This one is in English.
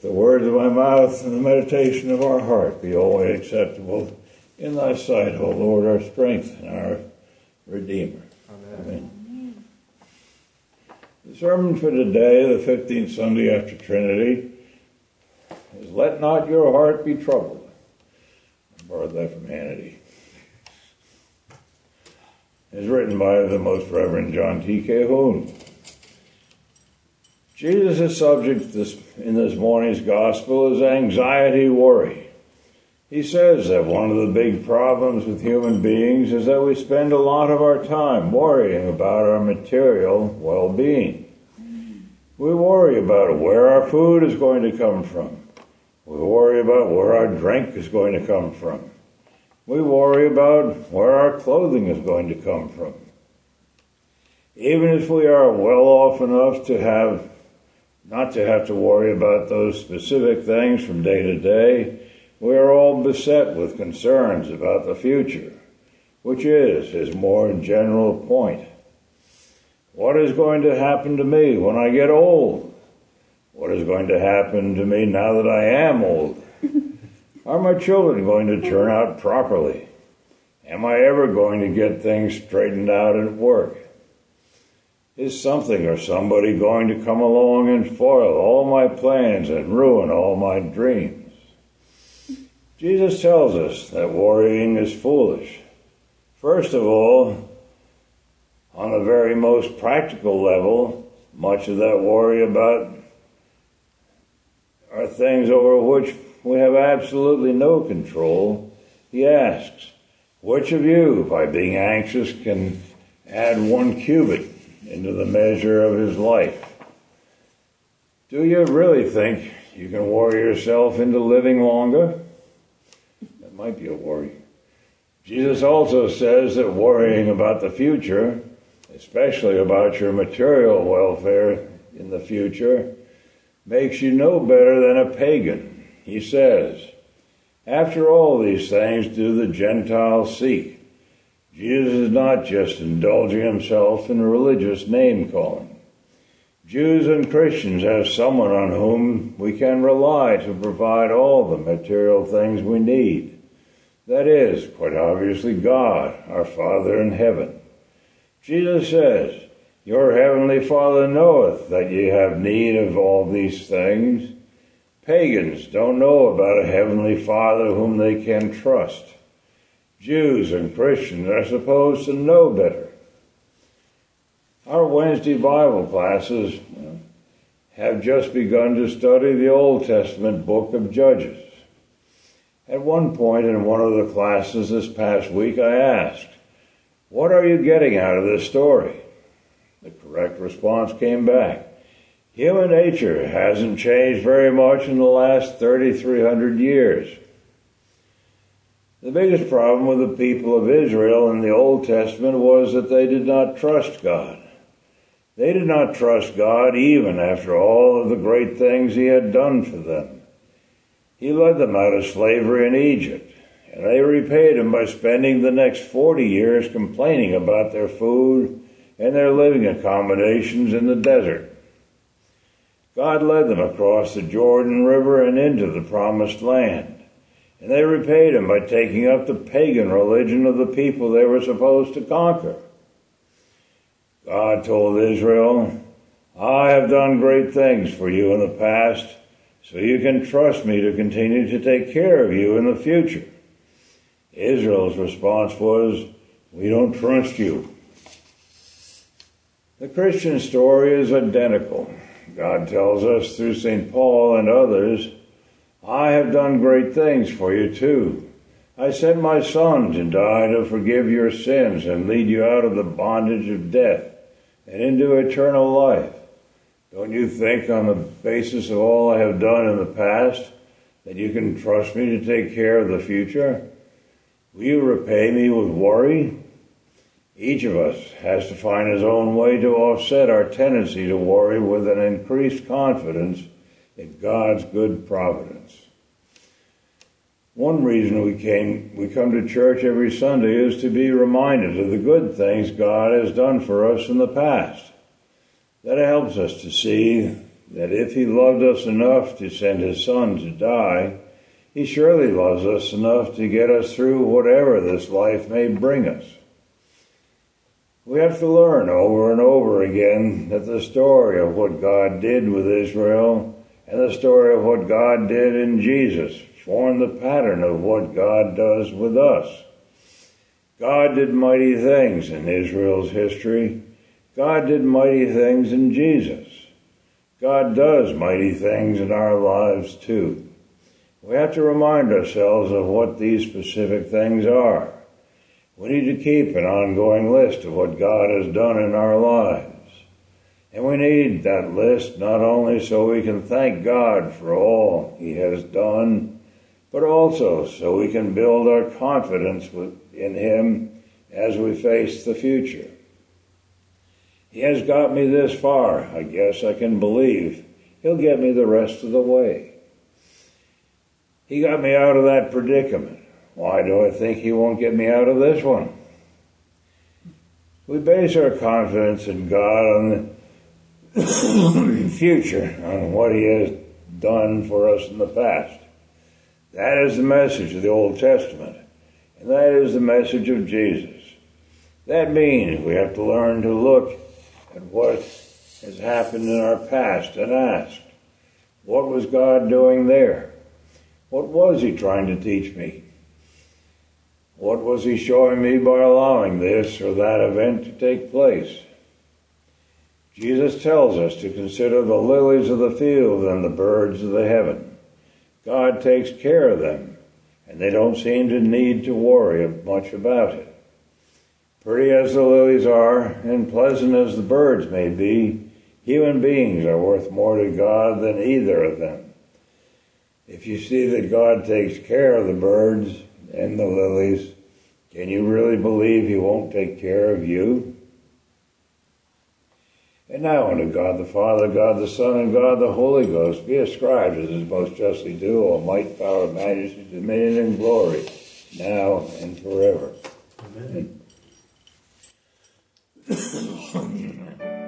the words of my mouth and the meditation of our heart be always acceptable in thy sight, O Lord, our strength and our Redeemer. Amen. The sermon for today, the 15th Sunday after Trinity, is Let Not Your Heart Be Troubled. I borrowed that from Hannity. It's written by the Most Reverend John T. Calhoun. Jesus' subject in this morning's gospel is anxiety, worry. He says that one of the big problems with human beings is that we spend a lot of our time worrying about our material well-being. We worry about where our food is going to come from. We worry about where our drink is going to come from. We worry about where our clothing is going to come from. Even if we are well off enough to not to have to worry about those specific things from day to day, we are all beset with concerns about the future, which is his more general point. What is going to happen to me when I get old? What is going to happen to me now that I am old? Are my children going to turn out properly? Am I ever going to get things straightened out at work? Is something or somebody going to come along and foil all my plans and ruin all my dreams? Jesus tells us that worrying is foolish. First of all, on the very most practical level, much of that worry about are things over which we have absolutely no control. He asks, which of you, by being anxious, can add 1 cubit into the measure of his life? Do you really think you can worry yourself into living longer? That might be a worry. Jesus also says that worrying about the future, especially about your material welfare in the future, makes you no better than a pagan. He says, after all these things do the Gentiles seek. Jesus is not just indulging himself in religious name-calling. Jews and Christians have someone on whom we can rely to provide all the material things we need. That is, quite obviously, God, our Father in heaven. Jesus says, your heavenly Father knoweth that ye have need of all these things. Pagans don't know about a heavenly Father whom they can trust. Jews and Christians are supposed to know better. Our Wednesday Bible classes have just begun to study the Old Testament book of Judges. At one point in one of the classes this past week, I asked, what are you getting out of this story? The correct response came back. Human nature hasn't changed very much in the last 3,300 years. The biggest problem with the people of Israel in the Old Testament was that they did not trust God. They did not trust God even after all of the great things he had done for them. He led them out of slavery in Egypt, and they repaid him by spending the next 40 years complaining about their food and their living accommodations in the desert. God led them across the Jordan River and into the Promised Land, and they repaid him by taking up the pagan religion of the people they were supposed to conquer. God told Israel, I have done great things for you in the past, so you can trust me to continue to take care of you in the future. Israel's response was, we don't trust you. The Christian story is identical. God tells us through St. Paul and others, I have done great things for you too. I sent my Son to die to forgive your sins and lead you out of the bondage of death and into eternal life. Don't you think on the basis of all I have done in the past that you can trust me to take care of the future? Will you repay me with worry? Each of us has to find his own way to offset our tendency to worry with an increased confidence in God's good providence. One reason we come to church every Sunday is to be reminded of the good things God has done for us in the past. That helps us to see that if he loved us enough to send his Son to die, he surely loves us enough to get us through whatever this life may bring us. We have to learn over and over again that the story of what God did with Israel and the story of what God did in Jesus form the pattern of what God does with us. God did mighty things in Israel's history. God did mighty things in Jesus. God does mighty things in our lives too. We have to remind ourselves of what these specific things are. We need to keep an ongoing list of what God has done in our lives. And we need that list not only so we can thank God for all he has done, but also so we can build our confidence in him as we face the future. He has got me this far. I guess I can believe he'll get me the rest of the way. He got me out of that predicament. Why do I think he won't get me out of this one? We base our confidence in God on the future, on what he has done for us in the past. That is the message of the Old Testament, and that is the message of Jesus. That means we have to learn to look at what has happened in our past and ask, what was God doing there? What was he trying to teach me? What was he showing me by allowing this or that event to take place? Jesus tells us to consider the lilies of the field and the birds of the heaven. God takes care of them, and they don't seem to need to worry much about it. Pretty as the lilies are, and pleasant as the birds may be, human beings are worth more to God than either of them. If you see that God takes care of the birds and the lilies, can you really believe he won't take care of you? And now unto God the Father, God the Son, and God the Holy Ghost be ascribed as is most justly due, all might, power, majesty, dominion, and glory, now and forever. Amen.